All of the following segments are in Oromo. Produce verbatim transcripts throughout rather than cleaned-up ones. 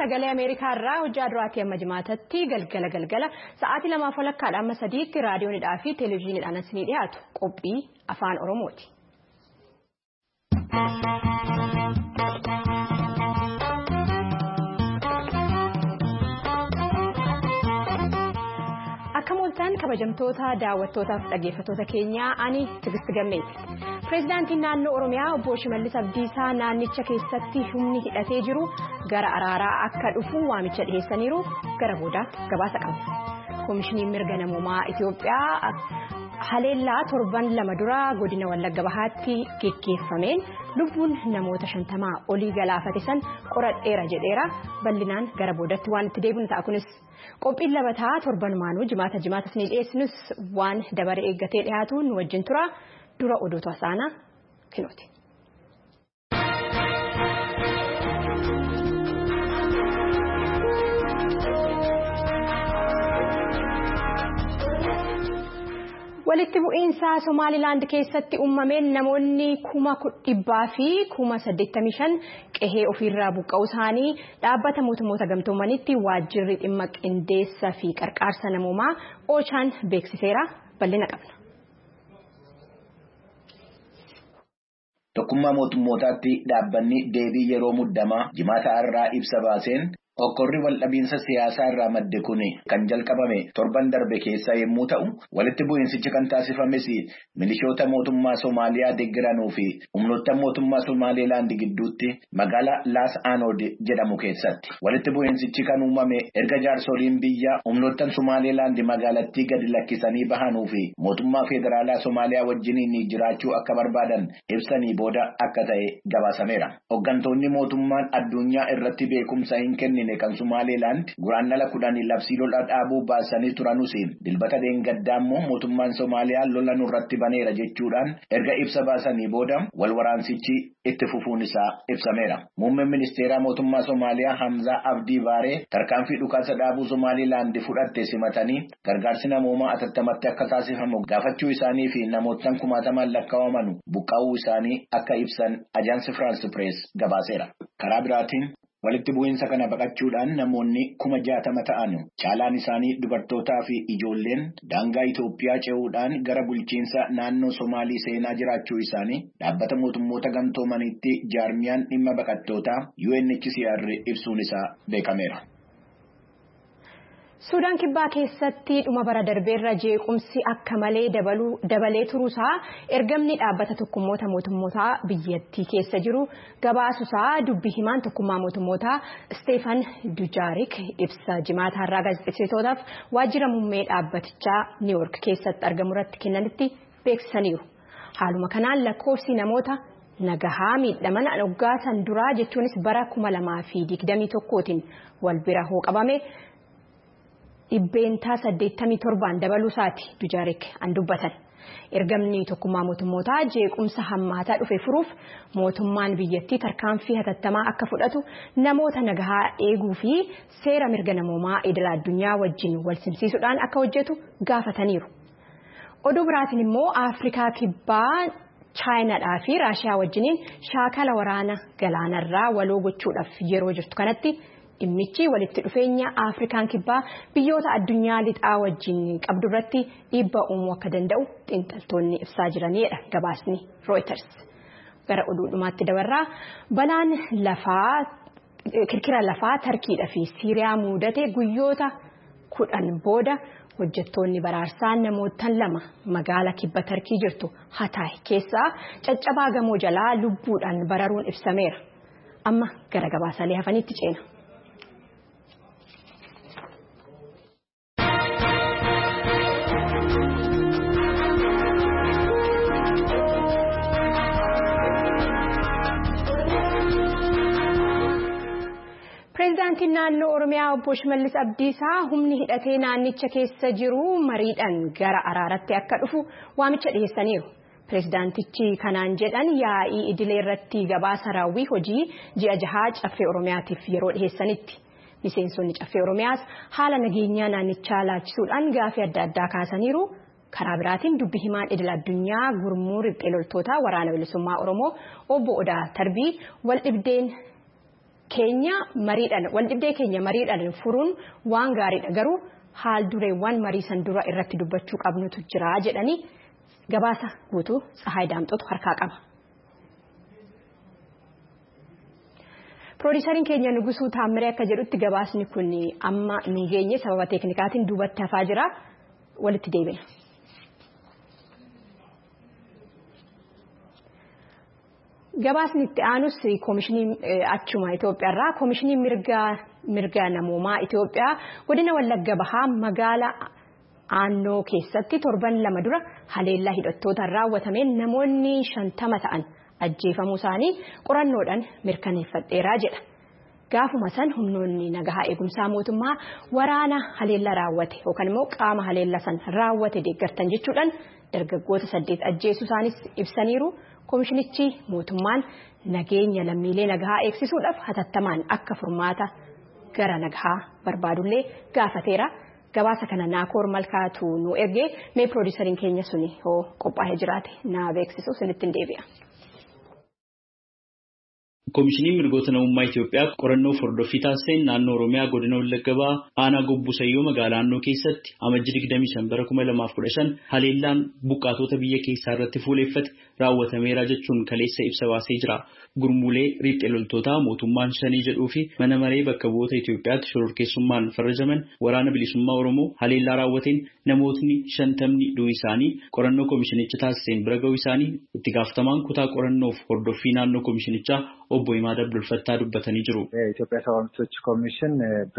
sagalee Ameerikaa irraa hojjaa duraatti amma jimaatatti galgala galgala sa'aatii lamaaf walakkaadhaan amma sadiitti raadiyoonidhaa fi televezyiiniidhaan isinii dhiyaatu qophii afaan Oromooti. Akka mooltaan kabajamtoota daawwattootaaf dhaggeeffattoota keenyaa ani Tigisti Gammeeti. Pireezidaantiin naannoo Oromiyaa obbo Shimallis Abdiisaa naannicha keessatti humni hidhatee jiru gara araaraa akka dhufu waamicha dhiyeessaniiru gara boodaatti gabaasa qabu. Koomishiniin mirga namoomaa Itoophiyaa haleellaa torban lama dura godina Wallagga Bahaatti geggeeffameen lubbuun namoota shantamaa olii galaafate san qoradheera jedheera bal'inaan gara boodaatti waan itti deebinu ta'a kunis. Qophiin labataa torban maanuu jimaata jimaata isinii dhiyeessinus waan dabare eeggatee dhiyaatu nu wajjin tura dura oduu taasaanaa kinooti. Walitti bu'iinsa Somaalilaand keessatti uumameen namoonni kuma dhibbaa fi kuma saddeettamii shan qe'ee ofirraa buqqa'uu isaanii dhaabbata mootummoota gamtoomanitti waajjirri dhimma qindeessa fi qarqaarsa namoomaa Oochaan beeksiseera bal'ina qabna. Tokkummaa mootummootaatti dhaabbanni deebii yeroo muddamaa jimaata irraa ibsa baaseen Okkorri waldhabiinsa siyaasaa irraa madde kun kan jalqabame torban darbe keessa yommuu ta'u walitti bu'iinsichi kan taasifames milishoota mootummaa Somaaliyaa deeggaranuu fi humnoota mootummaa Somaalilaand gidduutti magaalaa Laas Aanood jedhamu keessatti walitti bu'iinsichi kan uumame erga jaarsoliin biyya humnoota Somaalilaand magaalattii gadi lakkisanii bahanuu fi mootummaa federaalaa Somaaliyaa wajjiniin jiraachuu akka barbaadan ibsanii booda akka ta'e gabaasameera. Hooggantoonni mootummaan addunyaa irratti beekumsa hin kennine kan Somaalilaand guraandhala kudhanii labsii lola dhaabuu baasanii turanuus dilbata deengaddaammoo mootummaan Somaaliyaa lola nurratti baneera jechuudhaan erga ibsa baasanii booda wal waraansichi itti fufuun isaa ibsameera. Muummeen ministeeraa mootummaa Somaaliyaa Hamzaa Abdii Baaree tarkaanfii dhukaasa dhaabuu Somaalilaand fudhatte simatanii gargaarsi namoomaa atattamatti akka taasifamu gaafachuu isaanii fi namoottan kumaatamaan lakkaa'aman buqqa'uu isaanii akka ibsan Ajaansi Firaans Pirees gabaaseera. Karaa biraatiin walitti bu'iinsa kana baqachuudhaan namoonni kuma jaatama ta'an caalaan isaanii dubartootaa fi ijoolleen daangaa Itoophiyaa ce'uudhaan gara bulchiinsa naannoo Somaalii seenaa jiraachuu isaanii dhaabbata mootummoota gamtoomanitti jaarmiyaan dhimma baqattootaa U N H C R ibsuun isaa beekameera. Suudaan kibbaa keessatti dhuma bara darbeerra jeequmsi akka malee dabalee turuusaa ergamni dhaabbata tokkummoota mootummootaa biyyattii keessa jiru gabaasuusaa dubbii himaan tokkummaa mootummootaa Steefan Dujaarik ibsa jimaata har'aa gaazexeessitootaaf waajjira muummee dhaabbatichaa Niiwuork keessatti argamu irratti kennanitti beeksisaniiru. Haaluma kanaan lakkoofsi namoota nagahaa miidhaman waggaa duraa jechuunis bara kuma lamaa fi digdamii tokkootiin wal bira hoo qabame. Dhibbeentaa saddeettamii torbaan dabaluusaati Dujaarik an dubbatan. Ergamni tokkummaa mootummootaa jeequmsa hammaataa dhufe furuuf mootummaan biyyattii tarkaanfii hatattamaa akka fudhatu namoota nagahaa eeguu fi seera mirga namoomaa idil addunyaa wajjin wal simsiisuudhaan akka hojjetu gaafataniiru. Oduu biraatiin immoo Afrikaa kibbaa Chaayinaadhaa fi Raashiyaa wajjiniin shaakala waraana galaanarraa waloo gochuudhaaf yeroo jirtu kanatti dhimmichi walitti dhufeenya Afrikaan kibbaa biyyoota addunyaa lixaa wajjin qabdu irratti dhiibbaa uumuu akka danda'u xiinxaltoonni ibsaa jiranidha gabaasni Reuters. Gara oduu dhumaatti dabarraa balaan lafaa kirkira lafaa Tarkiidhaa fi Siiriyaa mudate guyyoota kudhan booda hojjettoonni baraarsaa namootan lama magaala kibba Tarkii jirtu Hataay keessaa caccabaa gamoo jalaa lubbuudhaan bararuun ibsameera. Amma gara gabaasalee hafanitti ceena. Pireezidaantiin naannoo Oromiyaa obbo Shimallis Abdiisaa humni hidhatee naannicha keessa jiru mariidhaan gara araaratti akka dhufu waamicha dhiyeessaniiru. Pireezidaantichi kanaan jedhan yaa'ii idilee irratti gabaasa raawwii hojii ji'a jahaa caffee Oromiyaatiif yeroo dhiyeessanitti. Miseensonni caffee Oromiyaas haala nageenyaa naannichaa laachisuudhaan gaafii adda addaa kaasaniiru. Karaa biraatiin dubbii himaan idil addunyaa gurmuu riphee loltoota waraana bilisummaa Oromoo obbo Odaa Tarbii wal dhibdeen keenya mariidhaan wal dhibdee keenya mariidhaan furuun waan gaariidha garuu haal dureewwan marii san dura irratti dubbachuu qabnutu jira jedhanii gabaasa guutuu Tsahaay Daamxootu harkaa qaba. Produuseriin keenya Nugusuu Taammiree akka jedhutti gabaasni kun amma nu geenye sababa teeknikaatiin duubatti hafaa jira walitti deebiina. Gabaasni itti aanus koomishinii achuma Itoophiyaarraa koomishinii mirgaa mirgaa namoomaa Itoophiyaa godina Wallagga Bahaa magaalaa Aannoo keessatti torban lama dura haleellaa hidhattootaan raawwatameen namoonni shantama ta'an ajjeefamuu isaanii qorannoodhaan mirkaneeffadheeraa jedha. Gaafuma san humnoonni nagahaa eegumsaa mootummaa waraana haleellaa raawwate yookaan immoo qaama haleellaa san raawwate deeggartan jechuudhaan dargaggoota saddeet ajjeesuu isaanis ibsaniiru. Koomishinichi mootummaan nageenya lammiilee nagahaa eegsisuudhaaf hatattamaan akka furmaata gara nagahaa barbaadullee gaafateera. Gabaasa kana Naakoor Malkaatu nu ergee mee produuseriin keenya suni hoo qophaa'ee jiraate na beeksisu sinitti deebi'a. Koomishiniin mirgoota namummaa Itoophiyaa qorannoo hordoffii taasiseen naannoo Oromiyaa godina Wallagga Bahaa aanaa Gobbusayyoo magaalaa Aannoo keessatti amajjii digdamii shan bara kuma lamaaf kudha shan haleellaan buqqaatota biyya keessaa irratti fuuleeffate raawwatameera jechuun kaleessa ibsa baasee jira. Gurmuulee riphxee loltootaa mootummaan shanii jedhuu fi mana maree bakka bu'oota Itoophiyaatti shororkeessummaan farrajaman waraana bilisummaa Oromoo haleellaa raawwateen namootni shantamni du'uu isaanii qorannoo koomishinicha taasiseen bira ga'uu isaanii itti gaafatamaan kutaa qorannoof hordoffii naannoo koomishinichaa obbo Imaad Abdulfattaa dubbatanii jiru. የኢትዮጵያ ሰብአዊ መብቶች ኮሚሽን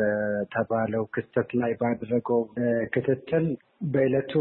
በተባለው ክስተት ላይ ባደረገው ክትትል በዕለቱ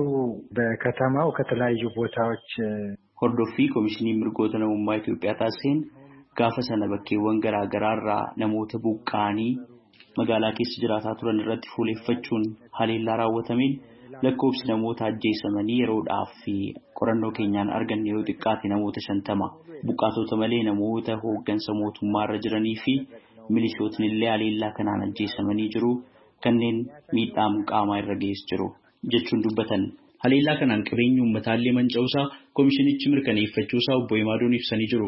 በከተማው ከተለያዩ ቦታዎች hordoffii koomishinii mirgoota namummaa Itoophiyaa taasiseen gaafa sana bakkeewwan garaa garaarraa namoota buqqaanii magaalaa keessa jiraataa turan irratti fuuleeffachuun haleellaa raawwatameen lakkoofsi namoota ajjeesamanii yeroodhaaf fi qorannoo keenyaan arganne yoo xiqqaate namoota shantama buqqaatota malee namoota hooggansa mootummaa irra jiranii fi milishootni illee haleellaa kanaan ajjeesamanii jiru kanneen miidhaa qaamaa irra geessu jiru jechuun dubbatan. Haleellaa kanaan qabeenyi uummataallee manca'uusaa koomishinichi mirkaneeffachuusaa obbo Imaadoon ibsanii jiru.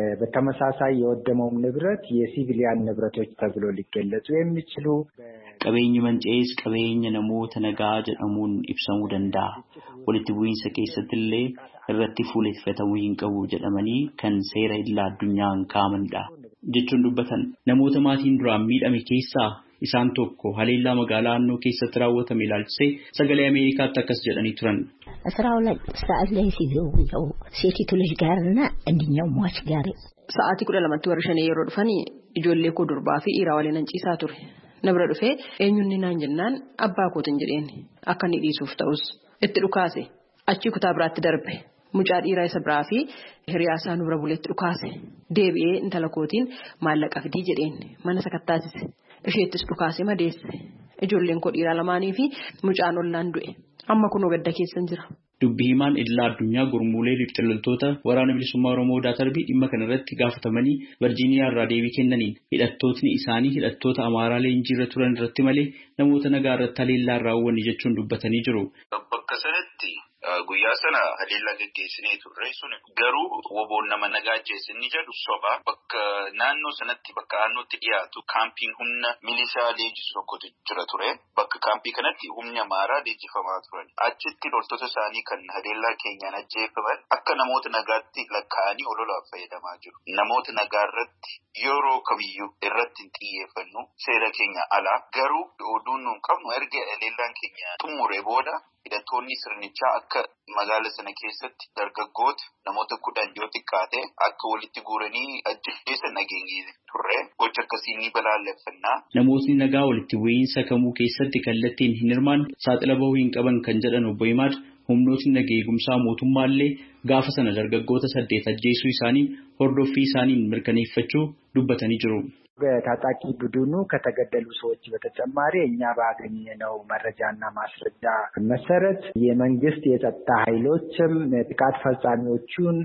በተመሳሳይ የወደመው ንብረት የሲቪሊያን ንብረቶች ተብሎ ሊገለጹ የሚችሉ qabeenyi manca'ees qabeenya namoota nagaa jedhamuun ibsamuu danda'a. Walitti bu'iinsa keessatti illee irratti fuuleeffatamuu hin qabu jedhamanii kan seera idil addunyaan kaa'amanidha jechuun dubbatan. Namoota maatiin duraan miidhame keessaa isaan tokko haleellaa magaalaa Aannoo keessatti raawwatame ilaalchisee sagalee Ameerikaatti akkas jedhanii turan. Asirraa wal sa'aatii lama ሲገቡ ሴቲቱ ልጅ ጋርና አንደኛው ሟች ጋር sa'aatii kudha lamatti warra shanii yeroo dhufanii ijoollee koo durbaa fi dhiiraa waliin anciisaa ture. Nabra dhufee eenyuun naan jennaan abbaa kootiin jedheen akka inni dhiisuuf ta'us itti dhukaase achii kutaa biraatti darbe mucaa dhiiraa isa biraa fi hiriyaasaa nubra buleetti dhukaase deebi'ee intala kootiin maallaqa fidii jedheen mana sakattaasise isheettis dhukaase madeesse ijoolleen koo dhiiraa lamaanii fi mucaan ollaan du'e amma kunoo gadda keessan jira. Dubbii himaan idil addunyaa gurmuulee riphxee loltoota waraana bilisummaa Oromoo Daatarbii dhimma kana irratti gaafatamanii Virgiiniyaa irraa deebii kennaniin hidhattootni isaanii hidhattoota Amaaraa leenjii irra turan irratti malee namoota nagaa irratti haleellaa raawwanni jechuun dubbatanii jiru. Bakka sanatti guyyaa sana haleellaa gaggeessinee turre sun garuu woboon nama nagaa ajjeessinni jedhu soba bakka naannoo sanatti bakka Aannootti dhiyaatu kaampiin humna milishaa leenjisu tokkotu jira ture. Bakka kaampii kanatti humni Amaaraa leenjifamaa turan. Achitti loltoota isaanii kan haleellaa keenyaan ajjeefaman akka namoota nagaatti lakkaa'anii ololaaf fayyadamaa jiru. Namoota nagaa irratti yeroo kamiyyuu irratti hin xiyyeeffannu seera keenya alaa garuu oduun nuun qabnu erga haleellaan keenya xumuree booda hidhattoonni sirnichaa akka magaala sana keessatti dargaggoota namoota kudhan yoo xiqqaate akka walitti guuranii ajjeesan nageenye turre gocha akkasii ni balaaleffannaa. Namootni nagaa walitti bu'iinsa kamuu keessatti kallattiin hin hirmaanne saaxila bahuu hin qaban kan jedhan obbo Imaad humnootni nagaa eegumsaa mootummaallee gaafa sana dargaggoota saddeet ajjeesuu isaanii hordoffii isaaniin mirkaneeffachuu dubbatanii jiru. ታጣቂ ቡድኑ ከተገደሉ ሰዎች በተጨማሪ እኛ ባገኘነው መረጃና ማስረጃ መሰረት የመንግስት የጸጥታ ኃይሎችም ጥቃት ፈጻሚዎቹን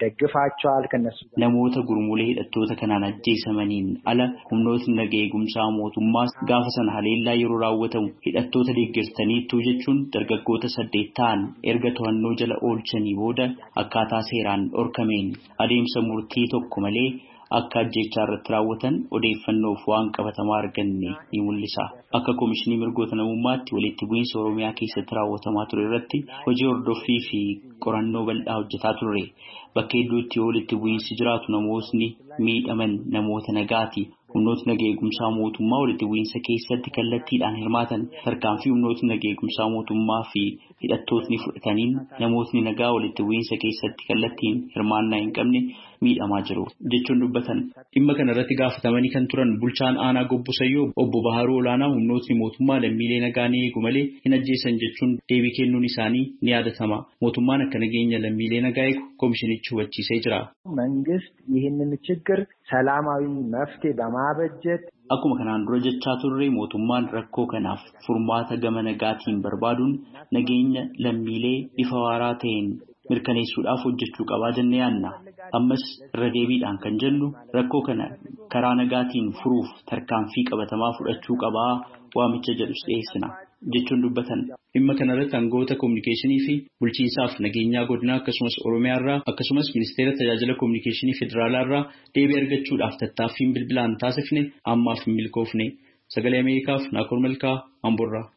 ደግፋቸዋል ከነሱ namoota gurmuulee hidhattoota kanaan ajjeesamaniin ala humnootni nagaa eegumsaa mootummaas gaafa sana haleellaa yeroo raawwatamu hidhattoota deeggartaniitu jechuun dargaggoota saddeet ta'an erga to'annoo jala oolchanii booda akkaataa seeraan dhorkameen adeemsa murtii tokko malee akka ajjeechaa irratti raawwatan odeeffannoof waan qabatamaa arganne ni mul'isa. Akka Koomishinii Mirgoota Namummaatti walitti bu'iinsa Oromiyaa keessatti raawwatamaa ture irratti hojii hordoffii fi qorannoo bal'aa hojjetaa turre. Bakka hedduutti yoo walitti bu'iinsi jiraatu namootni miidhaman namoota nagaati. Humnootni nagaa eegumsaa mootummaa walitti bu'iinsa keessatti kallattiidhaan hirmaatan tarkaanfii humnootni nagaa eegumsaa mootummaa fi hidhattootni fudhataniin namootni nagaa walitti bu'iinsa keessatti kallattiin hirmaannaa hin qabne miidhamaa jiru jechuun dubbatan. Dhimma kana irratti gaafatamanii kan turan bulchaan aanaa Gobbosayyoo obbo Baharuu Olaanaa humnootni mootummaa lammiilee nagaa ni eegu malee hin ajjeesan jechuun deebii kennuun isaanii ni yaadatama. Mootummaan akka nageenya lammiilee nagaa eegu koomishinichi hubachiisee jira. መንግስት ይህንን ችግር ሰላማዊ መፍትሄ በማበጀት akkuma kanaan dura jechaa turre mootummaan rakkoo kanaaf furmaata gama nagaatiin barbaaduun nageenya lammiilee bifa waaraa ta'een mirkaneessuudhaaf hojjechuu qabaa jennee yaadna. Ammas irra deebiidhaan kan jennu rakkoo kana karaa nagaatiin furuuf tarkaanfii qabatamaa fudhachuu qabaa waamicha jedhus dhiyeessina jechuun dubbatan. Dhimma kanarratti aangawoota kominikeeshinii fi bulchiinsaaf nageenyaa godinaa akkasumas Oromiyaa irraa akkasumas ministeera tajaajila kominikeeshinii federaalaa irraa deebii argachuudhaaf tattaaffiin bilbilaan taasifne ammaaf hin milkoofne. Sagalee Ameerikaaf Naakoor Malkaa Amboorraa.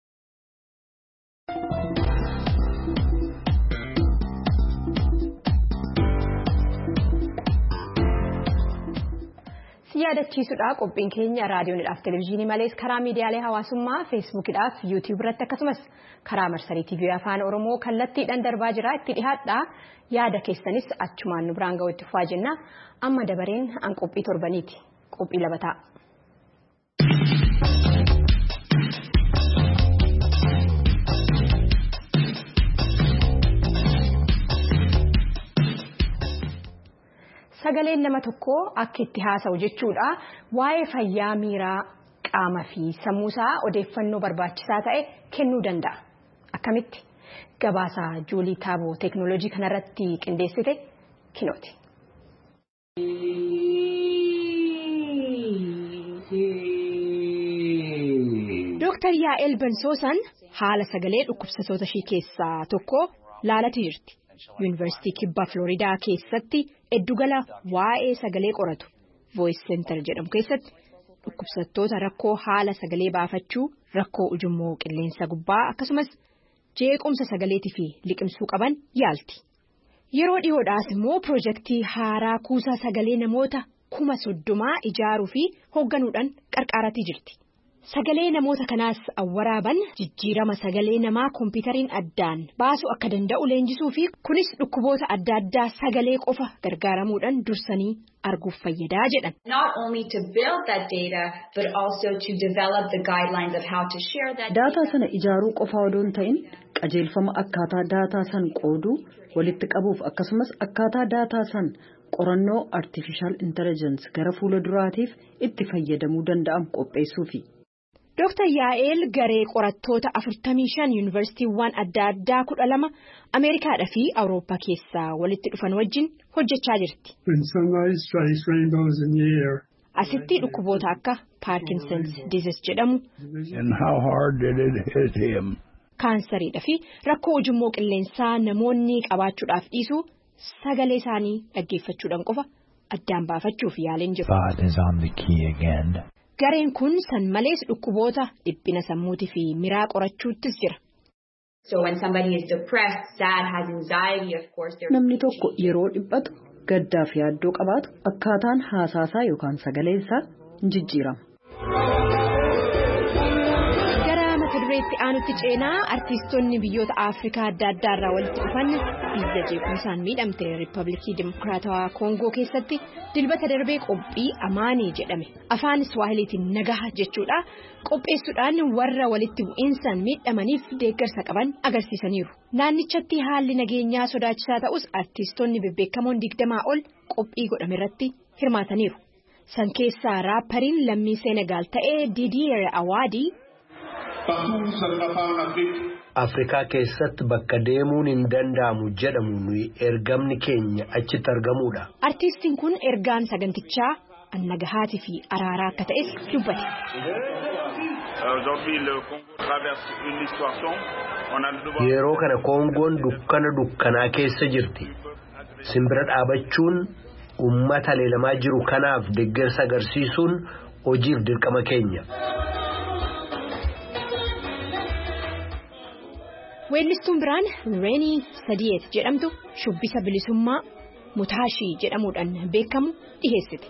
yaadachiisuudha qophiin keenya raadiyoonidhaaf televezyiinii malees karaa miidiyaalee hawaasummaa feesbuukidhaaf yuutiyuub irratti akkasumas karaa marsarii tiivii afaan oromoo kallattiidhaan darbaa jira itti dhihaadhaa yaada keessanis achumaan nu biraan ga'uutti fufaa jenna amma dabareen an qophii torbaniiti qophii labataa. Sagaleen nama tokko akka itti haasa'u jechuudha waa'ee fayyaa miiraa qaama fi sammuusaa odeeffannoo barbaachisaa ta'e kennuu danda'a. Akkamitti gabaasaa Juulii Taaboo teeknooloojii kanarratti qindeessite kinooti. Dooktar Yaa'el Bansoosan haala sagalee dhukkubsattoota ishee keessaa tokko laalati jirti. Yuunivarsiitii Kibbaa Floriidaa keessatti eddugala waa'ee sagalee qoratu Voice Center jedhamu keessatti dhukkubsattoota rakkoo haala sagalee baafachuu rakkoo ujummoo qilleensa gubbaa akkasumas jeequmsa sagaleetii fi liqimsuu qaban yaalti. Yeroo dhiyoodhaas immoo piroojeektii haaraa kuusaa sagalee namoota kuma soddomaa ijaaruu fi hoogganuudhaan qarqaaratii jirti. Sagalee namoota kanaas awwaraaban jijjiirama sagalee namaa kompiitariin addaan baasuu akka danda'u leenjisuu fi kunis dhukkuboota adda addaa sagalee qofa gargaaramuudhaan dursanii arguuf fayyadaa jedhan. Not only to build that data but also to develop the guidelines of how to share that data. Daataa sana ijaaruu qofa odoo hin ta'in qajeelfama akkaataa daataa san qooduu walitti qabuuf akkasumas akkaataa daataa san qorannoo artificial intelligence gara fuula duraatiif itti fayyadamuu danda'amu qopheessuufi. Dooktar Yaa'el garee qorattoota afurtamii shan yuunivarsiitiiwwan adda addaa kudha lama Ameerikaadhaa fi Awurooppaa keessaa walitti dhufan wajjin hojjechaa jirti. Asitti dhukkuboota akka Parkinson's disease jedhamu, kaansariidhaa fi rakkoo ujummoo qilleensaa namoonni qabaachuudhaaf dhiisuu sagalee isaanii dhaggeeffachuudhaan qofa addaan baafachuuf yaaliin jiru. Gareen kun san malees dhukkuboota dhiphina sammuutii fi miraa qorachuuttis jira. Namni tokko yeroo dhiphatu gaddaa fi yaaddoo qabaatu akkaataan haasaasaa yookaan sagaleensaa hin jijjiirama. Dureetti aanutti ceenaa artiistoonni biyyoota Afrikaa adda addaa irraa walitti dhufan biyya jeequmsaan miidhamte Riippaabilikii Dimokiraatawaa Koongoo keessatti dilbata darbee qophii amaanii jedhame afaan Iswaahiliitiin nagaha jechuudha qopheessuudhaan warra walitti bu'iinsaan miidhamaniif deeggarsa qaban agarsiisaniiru. Naannichatti haalli nageenyaa sodaachisaa ta'us artiistoonni bebbeekamoon digdamaa ol qophii godhame irratti hirmaataniiru. San keessaa raappariin lammii Seenegaal ta'ee Didier Awaadii. Afrikaa keessatti bakka deemuun hin danda'amu jedhamu nuyi ergamni keenya achitti argamuudha. Artiistiin kun ergaan sagantichaa annagahaatii fi araaraa akka ta'es dubbate. Yeroo kana Koongoon dukkana dukkanaa keessa jirti. Simbira dhaabachuun uummata leelamaa jiru kanaaf deeggarsa agarsiisuun hojiif dirqama keenya. Weellistuun biraan Reenii Sadiyeet jedhamtu shubbisa bilisummaa Mutaashii jedhamuudhaan beekamu dhiheessite.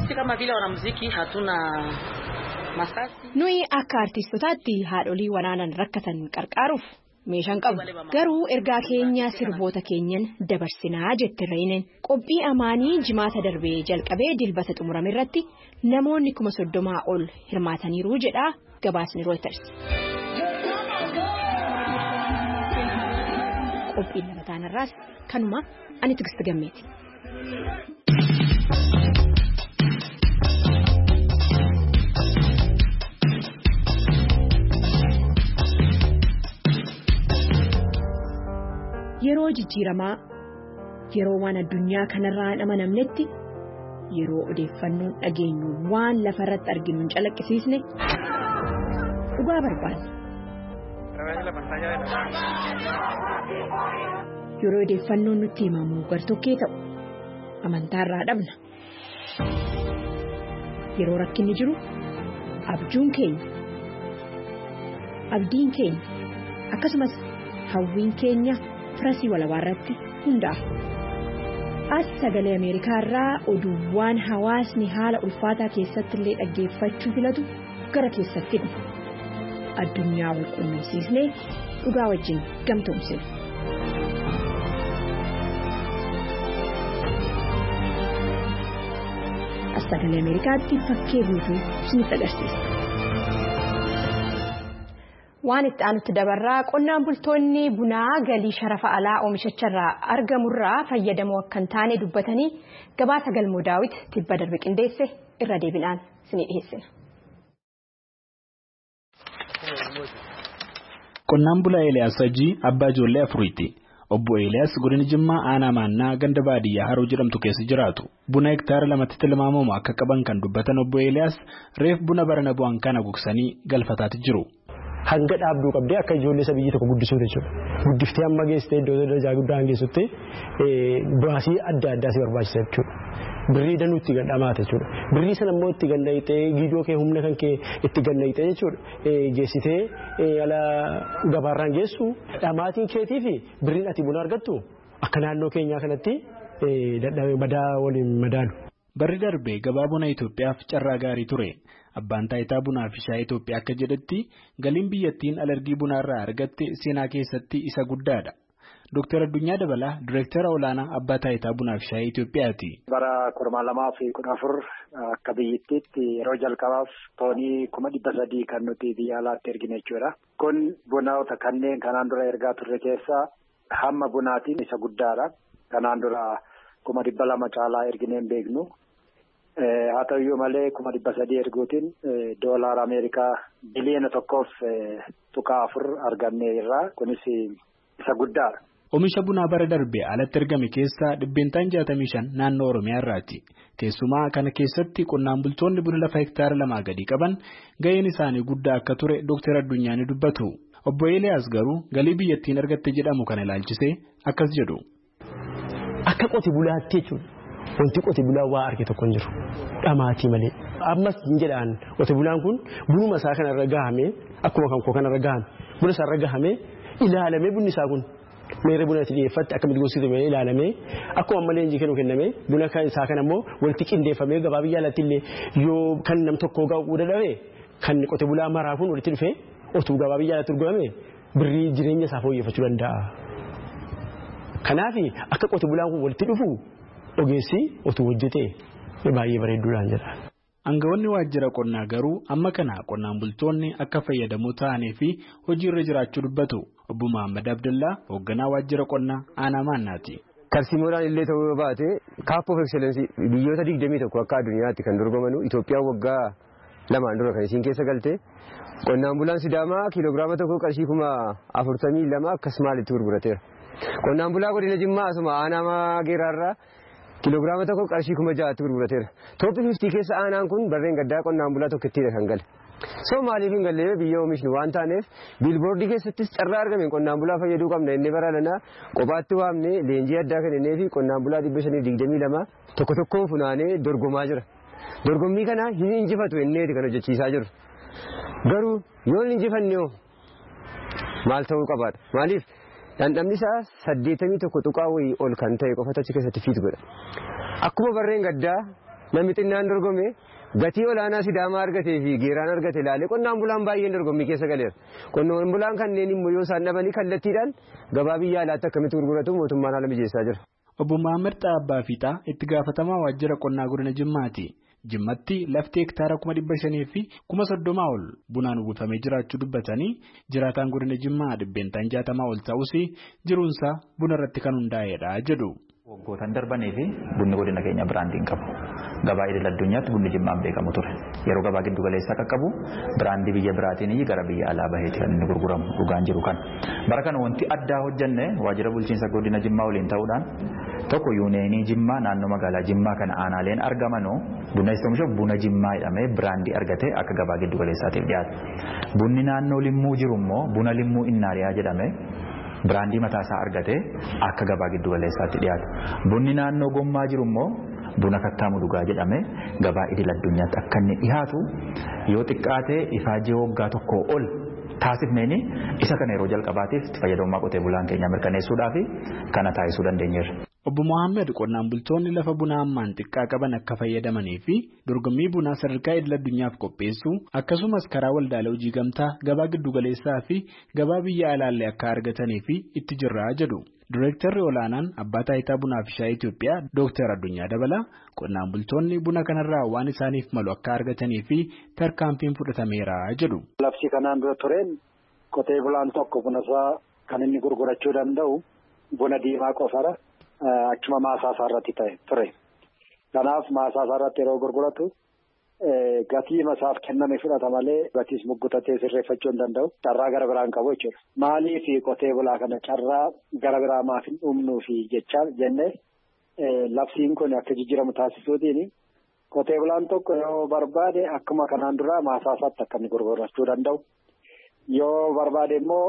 Nuyi akka artistotaatti haadholii wanaanan rakkatan qarqaaruuf meeshaan qabu. Garuu ergaa keenya sirboota keenyan dabarsinaa jette Reeneen. Qophii amaanii jimaata darbee jalqabee dilbata xumurame irratti namoonni kuma soddomaa ol hirmaataniiru jedha gabaasni Reuters. Qophiin labataan irraas kanuma ani Tigist Gammeeti. Yeroo jijjiiramaa yeroo waan addunyaa kanarraa hin amanamnetti yeroo odeeffannoon dhageenyu waan lafarratti arginu hin calaqqisiisne dhugaa barbaanna. Yeroo odeeffannoon nutti himamu gartokkee ta'u amantaarraa dhabna. Yeroo rakkinni jiru abjuun keenya abdiin keenya akkasumas hawwiin keenya firasii walabaa hundaa'a. As sagalee Ameerikaa irraa oduuwwan hawaasni haala ulfaataa keessatti illee dhaggeeffachuu filatu gara keessatti dhufu. Addunyaa wal quunnamsiisnee dhugaa wajjin gamtoomsina. As sagalee Ameerikaatti fakkee guutuu isinitti agarsiisa. Waan itti aanutti dabarraa qonnaan bultoonni bunaa galii sharafa alaa oomishacharraa argamurraa fayyadamoo akka hin taane dubbatanii gabaasa galmoo daawit tibba darbe qindeesse irra deebinaan isinii dhiyeessina. Qonnaan bulaa Eeliyaas Hajii abbaa ijoollee afuriiti. Obbo Eeliyaas godina Jimmaa aanaa maannaa ganda baadiyyaa Haroo jedhamtu keessa jiraatu. Buna hektaara lamatti tilmaamamu akka qaban kan dubbatan Obbo Eeliyaas reef buna barana bu'an kana gogsanii galfataatti jiru. Hanga dhaabduu qabdee akka ijoollee isa biyyi tokko guddisuu jechuudha. Guddiftee amma geessitee iddoo daraja guddaa geessutti baasii adda addaa si barbaachisa jechuudha. Birrii danuutti gadhamaata jechuudha. Birrii sana immoo itti gannayitee giidoo kee humna kan kee itti gannayitee jechuudha. Geessitee ala gabaarraan geessu dhamaatiin keetii fi birriin ati buna argattu akka naannoo keenyaa kanatti madaa waliin madaalu. Barri darbee gabaa buna Itoophiyaaf carraa gaarii ture. Abbaan taayitaa bunaa fi shaayii Itoophiyaa akka jedhetti galiin biyyattiin alergii bunaarraa argatte seenaa keessatti isa guddaadha. Dooktar Addunyaa Dabalaa Direektara olaanaa abbaa taayitaa bunaa fi shaayii Itoophiyaati. Bara kurmaa lamaa fi kudha afur akka biyyattiitti yeroo jalqabaaf toonii kuma dhibba sadii kan nuti biyya alaatti ergine jechuudha. Kun bunaawota kanneen kanaan dura ergaa turre keessaa hamma bunaatiin isa guddaadha. Kanaan dura kuma dhibba lama caalaa ergineen beeknu. Haa ta'uyyuu malee kuma dhibba sadii erguutiin doolaara Ameerikaa biliyoona tokkoof tuqaa afur argannee irraa kunis isa guddaadha. Oomisha bunaa bara darbee alatti ergame keessaa dhibbeentaan jaatamii shan naannoo Oromiyaa irraati. Keessumaa kana keessatti qonnaan bultoonni buna lafa hektaara lamaa gadi qaban ga'een isaanii guddaa akka ture Dooktar Addunyaan ni dubbatu. Obbo Eeliyaas garuu galii biyyattiin argatte jedhamu kana ilaalchisee akkas jedhu. Akka qote bulaatti jechuudha. Wanti qote bulaa waa arge tokko hin jiru. Dhamaatii malee. Ammas hin jedhaan qote bulaan kun bunuma isaa kanarra gahamee akkuma kan koo kanarra gahame buna isaarra gahamee ilaalamee bunni isaa kun meeshaa buna itti dhiyeeffatti akka miidhagsiifamee ilaalamee akkuma malee injii kennu kennamee buna isaa kana immoo walitti qindeeffamee gabaa biyya alaatti illee yoo kan nam tokkoo ga'uu dadhabee kan qote bulaa maraa kun walitti dhufee otuu gabaa biyya alaatti gurgurame birrii jireenya isaa fooyyeffachuu danda'a. Kanaaf akka qote bulaan kun walitti dhufu ogeessi otuu hojjetee baay'ee bareedduudhaan jedha. Aangawoonni waajjira qonnaa garuu amma kana qonnaan bultoonni akka fayyadamoo ta'anii fi hojiirra jiraachuu dubbatu. Obbo Muhammad Abdullaa hoogganaa waajjira qonnaa aanaa maannaati. Tarsiimoodhaan illee ta'uu baate kaappoo of excellence biyyoota digdamii tokko akka addunyaatti kan dorgomanu Itoophiyaan waggaa lamaan dura kan isiin keessa galte qonnaan bulaan Sidaamaa kiiloogiraama tokko qarshii kuma afurtamii lama akkas maalitti gurgurateera. Qonnaan bulaa godina Jimmaa asuma aanaa geeraarraa kiiloogiraama tokko qarshii kuma ja'aatti gurgurateera. Toophii fiftii keessa aanaan kun barreen gaddaa qonnaan bulaa tokkittiidha kan gale. So maaliif hin galle biyya oomishni waan taaneef biilboordii keessattis carraa argame qonnaan bulaa fayyaduu qabna inni baralanaa kophaatti waamne leenjii addaa kennee fi qonnaan bulaa dhibba shanii digdamii lama tokko tokkoon funaanee dorgomaa jira. Dorgommii kana hin injifatu inneeti kan hojjechiisaa jiru. Garuu yoo hin injifannee maal ta'uu qabaadha? Maaliif dhandhamni isaa saddeetamii tokko tuqaa wayii ol kan ta'e qofa achi keessatti fiitu godha. Akkuma barreen gaddaa namni xinnaan dorgome gatii olaanaa Sidaamaa argatee fi Geeraan argate ilaalee qonnaan bulaan baay'een dorgommii keessa galeera. Qonnaan bulaan kanneen immoo yoo isaan dhabanii kallattiidhaan gabaa biyya alaatti akkamitti gurguratu mootummaan haala mijeessaa jira. Obbo Mahammad Xaabbaa Fiixaa itti gaafatamaa waajjira qonnaa godina Jimmaati. Jimmatti lafti hektaara kuma dhibba shanii fi kuma soddomaa ol bunaan uwwifamee jiraachuu dubbatanii jiraataan godina Jimmaa dhibbeentaan jaatamaa ol ta'us jiruunsaa buna irratti kan hundaa'edha jedhu. Waggoottan darbanii fi bunni godina keenya biraandiin qabu. Gabaa idil addunyaatti bunni Jimmaan beekamu ture. Yeroo gabaa giddu galeessaa qaqqabu biraandii biyya biraatiin gara biyya alaa baheeti kan inni gurguramu dhugaan jiru kan. Bara kana wanti addaa hojjenne waajjira bulchiinsa godina Jimmaa waliin ta'uudhaan tokko yuuneenii Jimmaa naannoo magaalaa Jimmaa kana aanaaleen argamanoo buna isa buna Jimmaa jedhamee biraandii argatee akka gabaa giddu galeessaatiif dhiyaate. Bunni naannoo Limmuu jiru immoo buna Limmuu Innaariyaa jedhamee biraandii mataa isaa argatee akka gabaa giddu galeessaatti dhiyaate. Bunni naannoo Gommaa jiru immoo buna Kattaamu Dhugaa jedhamee gabaa idil addunyaatti akka inni dhiyaatu yoo xiqqaatee ifaajee waggaa tokkoo ol taasifneeni isa kana yeroo jalqabaatiif itti fayyadamummaa qotee bulaan keenya mirkaneessuudhaaf kana taasisuu dandeenyeerra. Obbo Mohaammed qonnaan bultoonni lafa bunaa hammaan xiqqaa qaban akka fayyadamanii fi dorgommii bunaa sadarkaa idil addunyaaf qopheessuu akkasumas karaa waldaalee hojii gamtaa gabaa giddu galeessaa fi gabaa biyya alaallee akka argatanii fi itti jirraa jedhu. Direektarri olaanaan abbaa taayitaa bunaa fi shaayii Itoophiyaa Dooktar Addunyaa Dabalaa qonnaan bultoonni buna kanarraa waan isaaniif malu akka argatanii fi tarkaanfiin fudhatameera jedhu. Labsii kanaan dura tureen qotee bulaan tokko buna isaa kan inni gurgurachuu danda'u buna diimaa qofara. Achuma maasaa isaarratti ta'e ture. Kanaaf maasaa isaarratti yeroo gurguratu gatii masaaf kenname fudhata malee gatiis muggutatee sirreeffachuu hin danda'u. Carraa gara biraan qabu jechuudha. Maaliif qotee bulaa kana carraa gara biraa maaf hin dhumnuufi jechaa jennee labsiin kun akka jijjiiramu taasisuutiin qotee bulaan tokko yoo barbaade akkuma kanaan dura maasaa isaatti akka inni gurgurachuu danda'u. Yoo barbaade immoo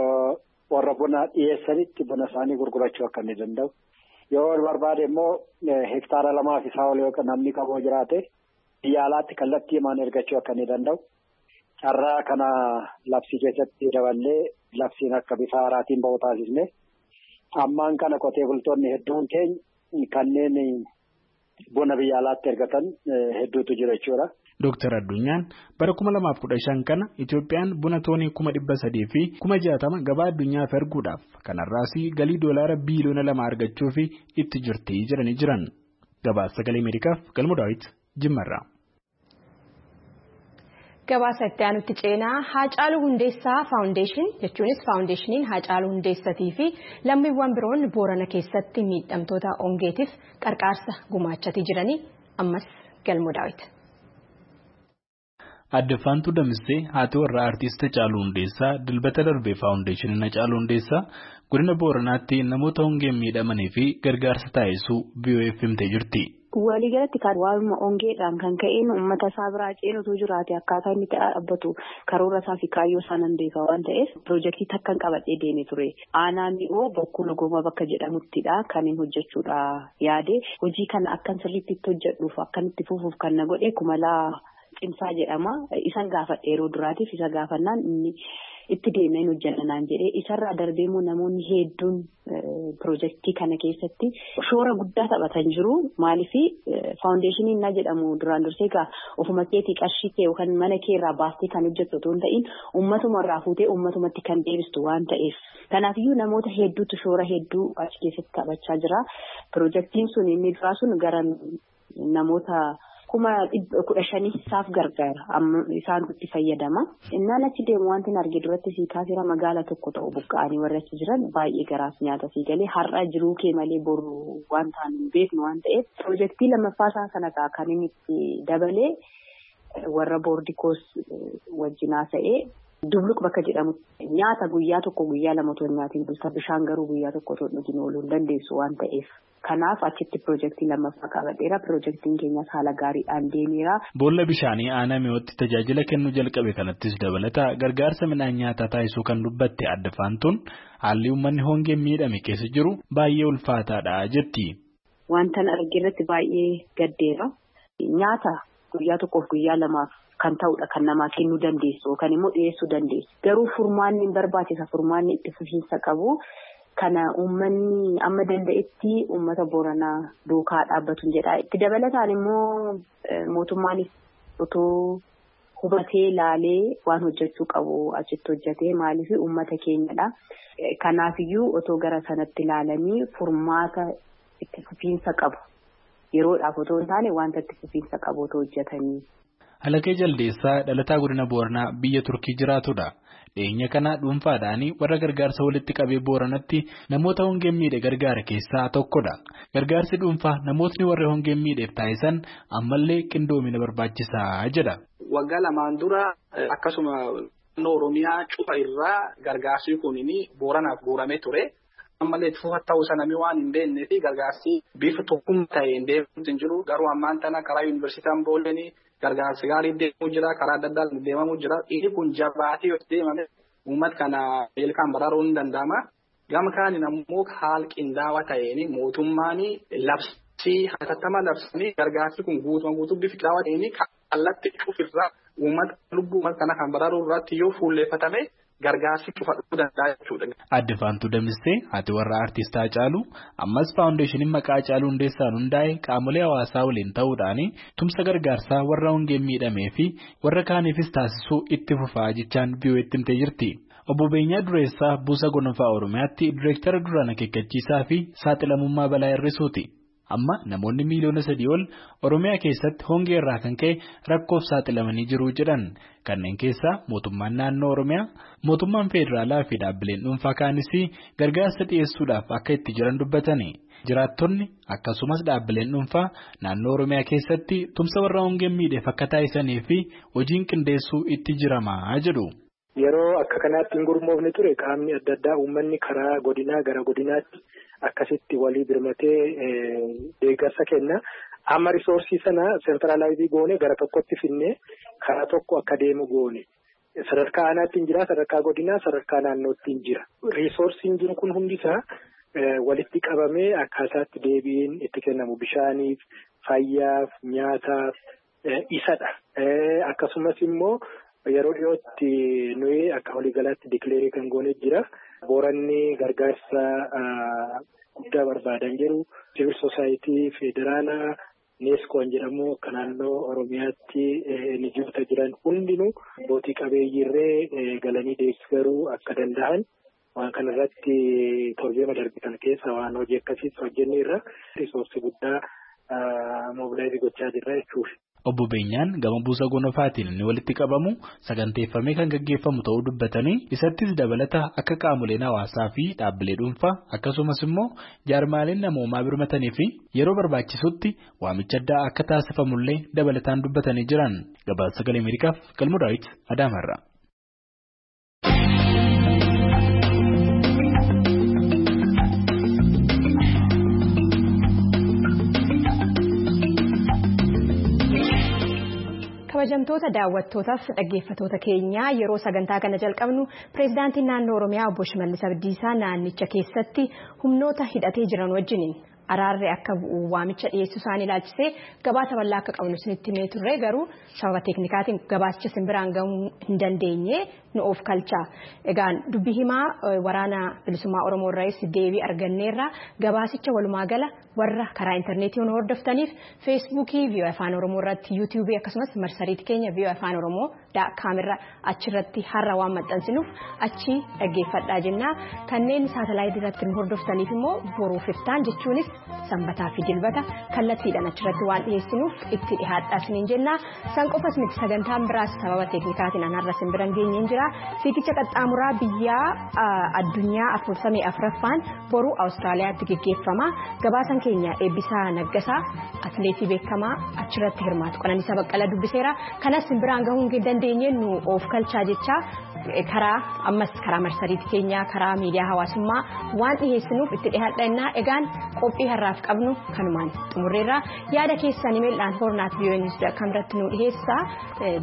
warra buna dhiyeessanitti buna isaanii gurgurachuu akka inni danda'u. Yoo barbaade immoo hektaara lamaa fi isaa ol yoo namni qabu jiraate biyya alaatti kallattii himaan ergachuu akka inni danda'u. Carraa kana labsii keessatti daballee labsiin akka bifa haaraatiin bahu taasisne ammaan kana qotee bultoonni hedduun keenya kanneen buna biyya alaatti ergatan hedduutu jira jechuudha. Dooktar Addunyaan bara kuma lamaaf kudha shan kana Itoophiyaan buna toonii kuma dhibba sadii fi kuma jaatama gabaa addunyaaf erguudhaaf kanarraas galii doolaara biiliyoona lama argachuuf itti jirti jedhanii jiran. Gabaasa Sagalee Ameerikaaf Galmoo Daawit Jimmarraa. Gabaasa itti aanutti ceenaa Haacaaluu Hundeessaa Faawundeeshin jechuunis Faawundeeshiniin Haacaaluu Hundeessatii fi lammiiwwan biroon Boorana keessatti miidhamtoota ongeetiif qarqaarsa gumaachanii jiranii ammas Galmoo Daawit. Addeeffaantuu Damissee haati warraa artiist Haacaaluu Hundeessaa dilbata darbee Faawundeeshiniin Haacaaluu Hundeessaa godina Booranaatti namoota hongeen miidhamanii fi gargaarsa taasisuu B O F himtee jirti. Waliigalatti kan waa'uma hongeedhaan kan ka'een uummata isaa biraa ceenutu jiraate akkaataa inni dhaabbatu karoora isaa fi kaayyoo isaa nan beeka waan ta'eef piroojeektii takkan qabadhee deemee ture. Aanaan mi'oo bokkuu logooma bakka jedhamuttidha kan inni hojjechuudha yaade hojii kana akkan sirriitti itti hojjedhuuf akkan itti fufuuf kan na godhe kumalaa cimsaa jedhama. Isan gaafadhe yeroo duraatiif isa gaafannaan inni itti deemeen hojjannaan jedhee isarraa darbeemmoo namoonni hedduun piroojeektii kana keessatti shoora guddaa taphatan jiru. Maaliif faawundeeshiniin na jedhamu duraan dursee egaa ofuma keetii qarshii kee yookaan mana kee irraa baastee kan hojjettu otoo hin ta'in uummatuma irraa fuutee uummatumatti kan deebistu waan ta'eef. Kanaafiyyuu namoota hedduutu shoora hedduu achi keessatti taphachaa jira. Piroojeektiin sun inni duraa sun gara namoota kuma kudha shanii isaaf gargaara isaan itti fayyadama. Innaan achi deemu wanti arge duratti sii kaasira magaala tokko ta'u buqqa'anii warra achi jiran baay'ee garaas nyaata sii galee har'a jiruu kee malee boru waan ta'an beeknu waan ta'eef piroojeektii lammaffaa isaa sana kan inni itti dabalee warra boordikoos wajjin haasa'ee Dubluq bakka jedhamu nyaata guyyaa tokko guyyaa lama otoo nyaatiin bulta bishaan garuu guyyaa tokko otoo dhugin ooluu hin dandeessu waan ta'eef. Kanaaf achitti piroojeektii lammaffaa qabadheera. Piroojeektiin keenyas haala gaariidhaan deemeera. Boolla bishaanii aanaa mi'ootti tajaajila kennuu jalqabe kanattis dabalata gargaarsa midhaan nyaataa taasisuu kan dubbatte adda faantuun haalli uummanni hongeen miidhame keessa jiru baay'ee ulfaataadha jetti. Wanta argirratti baay'ee gaddeera. Nyaata guyyaa tokkoof guyyaa lamaaf kan ta'udha kan namaa kennuu dandeessu kan immoo dhiyeessuu dandeessu. Garuu furmaanni barbaachisa furmaanni itti fufiinsa qabu. Kana uummanni amma danda'etti uummata Booranaa duukaa dhaabbatu jedha. Itti dabalataan immoo mootummaanis otoo hubatee laalee waan hojjechuu qabu achitti hojjetee maaliif uummata keenyadha. Kanaafiyyuu otoo gara sanatti ilaalanii furmaata itti fufiinsa qabu. Yeroodhaaf otoo hin taane wanta itti fufiinsa qabu otoo hojjetanii. Halakee Jaldeessaa dhalataa godina Booranaa biyya Turkii jiraatudha. Dhiyeenya kana dhuunfaadhaan warra gargaarsa walitti qabee Booranatti namoota hongeen miidhe gargaara keessaa tokkodha. Gargaarsi dhuunfaa namootni warra hongeen miidheef taasisan ammallee qindoomina barbaachisaa jedha. Waggaa lamaan dura akkasuma naannoo Oromiyaa cufa irraa gargaarsi kunii Booranaaf guuramee ture. Ammallee fufa ta'uu sanamii waan hin beeknee fi gargaarsi bifa tokkummaa ta'een deemuu hin jiru. Garuu ammaan tana karaa yuunivarsiitiin Boolenii gargaarsi gaarii deemuu jira. Karaa adda addaan deemamuu jira. Inni kun jabaatee yoo deemame uummata kana beelaan baraaruu ni danda'ama. Gama kaaniin ammoo haala qindaawaa ta'een mootummaan labsii hatattama labsanii gargaarsi kun guutumaan guutuu bifa qindaawaa ta'een kallattii cufirraa uummata lubbuu uummata kana kan baraaruu irratti yoo fuulleeffatame. Gargaarsi cufa dhufuu danda'a jechuudha. Adde Faantuu Damistee haati warra artistaa Hacaaluu ammas faawundeeshiniin maqaa Hacaaluu Hundeessaan hundaa'e qaamolee hawaasaa waliin ta'uudhaan tumsa gargaarsaa warra hongeen miidhamee fi warra kaaniifis taasisuu itti fufaa jechaan biyyooti himtee jirti. Obbo Beenyaa Dureessaa Buusa Gonfaa Oromiyaatti Direektara duraan akeekkachiisaa fi saaxilamummaa balaa hir'isuuti. Amma namoonni miiliyoona sadii ol Oromiyaa keessatti hongee irraa kan ka'e rakkoof saaxilamanii jiru jedhan. Kanneen keessaa mootummaan naannoo Oromiyaa, mootummaan federaalaa fi dhaabbileen dhuunfaa kaanis gargaarsa dhiyeessuudhaaf akka itti jiran dubbatani. Jiraattonni akkasumas dhaabbileen dhuunfaa naannoo Oromiyaa keessatti tumsa warra hongeen miidheef akka taasisanii fi hojiin qindeessuu itti jiramaa jedhu. Yeroo akka kanaatti hin gurmoofne ture qaamni adda addaa uummanni karaa godinaa gara godinaatti akkasitti walii birmatee deeggarsa kenna. Amma risoorsii sana seentiraalaayizii goone gara tokkotti finnee karaa tokko akka deemu goone. Sadarkaa aanaatti hin jira, sadarkaa godinaa, sadarkaa naannootti hin jira. Risoorsiin jiru kun hundisaa walitti qabamee akkaataatti deebiin itti kennamu bishaaniif, fayyaaf, nyaataaf isadha. Akkasumas immoo yeroo dhiyootti nuyi akka waliigalaatti dikileerii kan goone jira. Booranni gargaarsa guddaa barbaadan jiru. Siviil Soosaayitii Federaalaa Neeskoon jedhamu kan naannoo Oromiyaatti nijoota jiran hundinuu bootii qabeeyyiirree galanii deeggaruu akka danda'an waan kanarratti torbee darbitan keessa waan hojii akkasiis hojjenne irra risoorsii guddaa moobilaayizii gochaa jirra jechuudha. Obbo Beenyaan gama buusa gonofaatiin inni walitti qabamu saganteeffamee kan gaggeeffamu ta'uu dubbatanii isattis dabalata akka qaamoleen hawaasaa fi dhaabbilee dhuunfaa akkasumas immoo jaarmaaleen namoomaa birmatanii fi yeroo barbaachisutti waamicha addaa akka taasifamullee dabalataan dubbatanii jiran. Gabaasa Sagalee Ameerikaaf Galmuu Daawit Adaamarraa. Kabajamtoota daawwattootaaf dhaggeeffatoota keenyaa yeroo sagantaa kana jalqabnu pireezidaantiin naannoo Oromiyaa obbo Shimallis Abdiisaa naannicha keessatti humnoota hidhatee jiran wajjiniin araarri akka bu'u waamicha dhiyeessuu isaanii ilaalchisee gabaasa bal'aa akka qabnu isinitti himee turre garuu sababa teeknikaatiin gabaasicha simbiraan gahuu hin dandeenye nu of kalchaa. Egaan dubbii himaa waraana bilisummaa Oromoo irraas deebii arganneerra gabaasicha walumaa gala warra karaa intarneetii nu hordoftaniif feesbuukii V O A Afaan Oromoo irratti yuutuubii akkasumas marsariitii keenya V O A Afaan Oromoo kaamerraa achirratti har'a waan maxxansinuuf achi dhaggeeffadhaa jenna. Kanneen saatalaayitii irratti nu hordoftaniif immoo boruuf iftaan jechuunis sanbataa fi dilbata kallattiidhaan achirratti waan dhiyeessinuuf itti dhihaadhaa isiniin jenna. San qofas miti sagantaan biraas sababa teeknikaatiin anarra sin biran geenyeen jira. Fiigicha qaxxaamuraa biyyaa addunyaa afurtamii afuraffaan boruu Awustiraaliyaatti gaggeeffama. Gabaasan keenya Eebbisaa Naggasaa atileetii beekamaa achirratti hirmaatu. Qananiisaa Baqqalaa dubbiseera. Kanas sin biraan gahuun dandeenye nu of kalchaa jecha karaa ammas karaa marsariitii keenyaa karaa miidiyaa hawaasummaa waan dhiyeessinuuf itti dhihaadhaa. Egaan qophii har'aaf qabnu kanumaan xumurreerra. Yaada keessan imeeldhaan hornaat biyyoon kamirratti nu dhiyeessaa.